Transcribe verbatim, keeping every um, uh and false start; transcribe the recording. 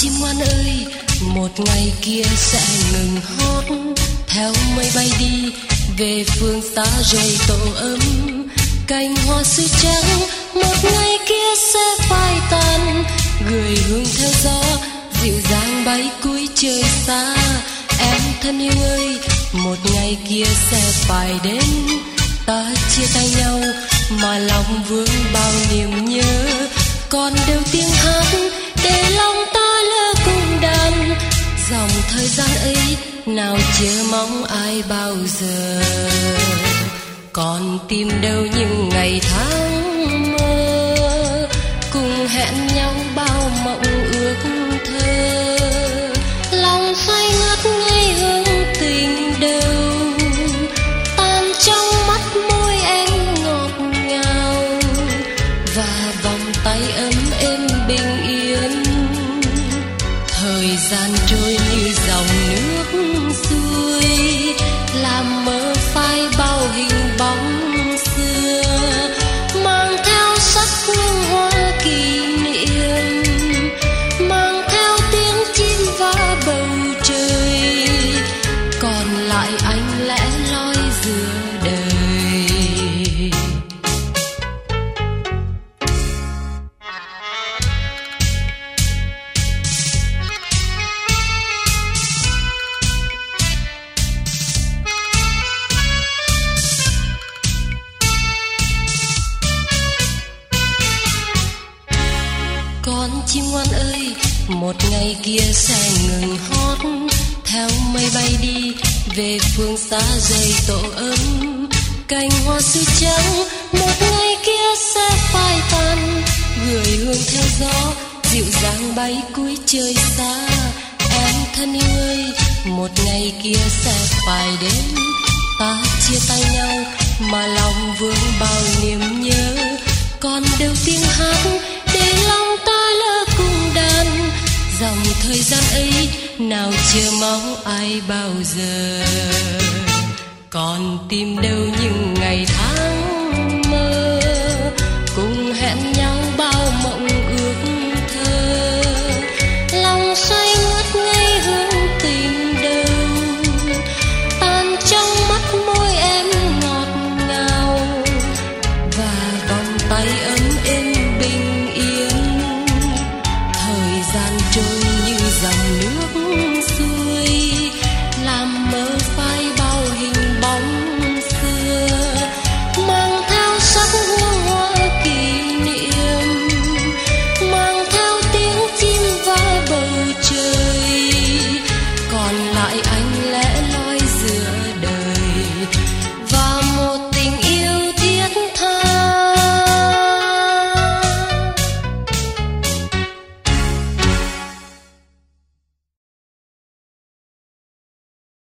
chim ngoan ơi, một ngày kia sẽ ngừng hót, theo mây bay đi về phương xa rời tổ ấm. Cành hoa sứ trắng một ngày kia sẽ phai tàn, gửi hương theo gió dịu dàng bay cuối trời xa. Em thân yêu ơi, một ngày kia sẽ phải đến, ta chia tay nhau mà lòng vương bao niềm nhớ. Còn đều tiếng hát để lòng ta lỡ cùng đàn, dòng thời gian ấy nào chờ mong ai bao giờ. Còn tìm đâu những ngày tháng mơ, cùng hẹn nhau bao mộng ước thơ. Lòng say ngất ngây hương tình đâu, tan trong mắt môi em ngọt ngào, và vòng tay ấm êm bình yên. Thời gian trôi như dòng nước xuôi, làm mơ phai bao hình bóng xưa, mang theo sắc hương hoa kỷ niệm, mang theo tiếng chim vã bầu trời, còn lại anh lẻ loi giữa đời. Con chim ngoan ơi, một ngày kia sẽ ngừng hót, theo mây bay đi về phương xa rời tổ ấm. Cành hoa sứ trắng một ngày kia sẽ phai tàn, gửi hương theo gió dịu dàng bay cuối trời xa. Em thân yêu ơi, một ngày kia sẽ phải đến, ta chia tay nhau mà lòng vương bao niềm nhớ. Còn đều tiếng hát để lòng ta lỡ cùng đàn, dòng thời gian ấy nào chờ mong ai bao giờ. Còn tìm đâu những ngày tháng mơ, cùng hẹn nhau bao mộng ước thơ. Lòng say ngất ngây hương tình đâu, tan trong mắt môi em ngọt ngào, và vòng tay ấm êm bình yên. Thời gian trôi như dòng nước